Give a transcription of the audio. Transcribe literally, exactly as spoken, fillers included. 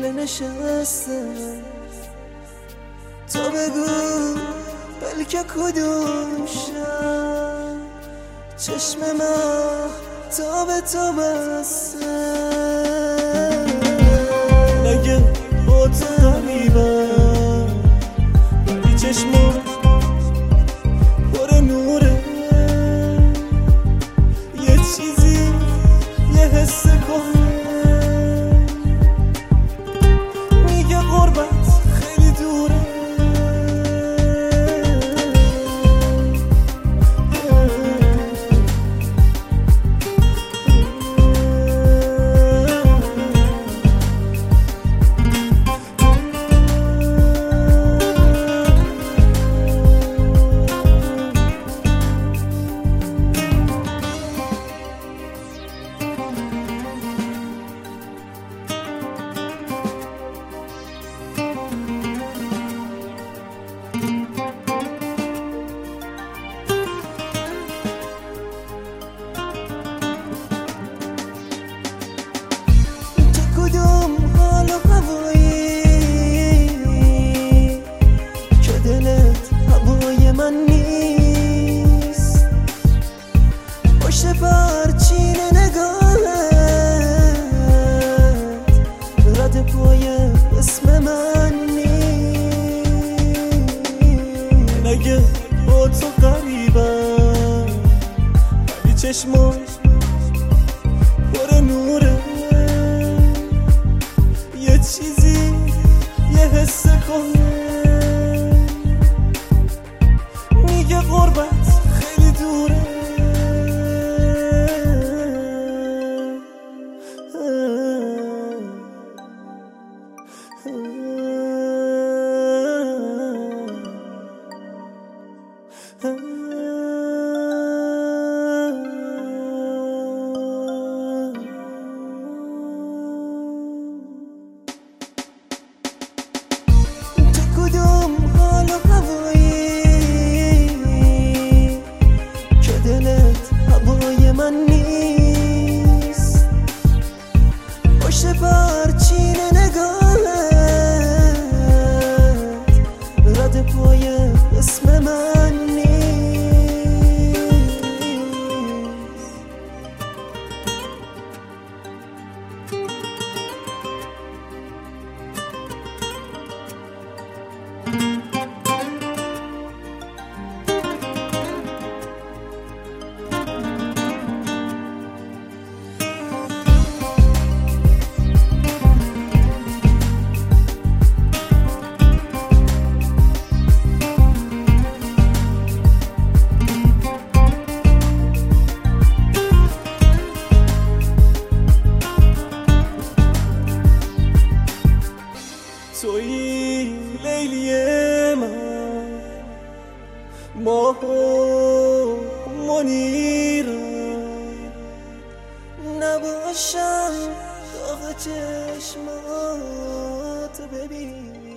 قبله نشستم. تو بگو بلکه کدوم شب چشم من تا به تو بسته. نگه با تو غریبم ولی چشمم پر نوره. یه چیزی یه حس کنه میگه غربت خیلی دوره. کدوم حال و هوایی که دلت هوای من نیست؟ پشت پرچین نگاهت رد پای اسم من نیست. نگه با تو غریبم ولی چشمم پر نوره. یه چیزی یه حس کنه میگه غربت خیلی دوره. کدوم حال و هوایی که دلت هوای من نیست؟ پشت پرچین نگاهت رد پای اسم من نیست. تویی لیلی من، ماه و منیرم، نباشم داغ چشمات ببین.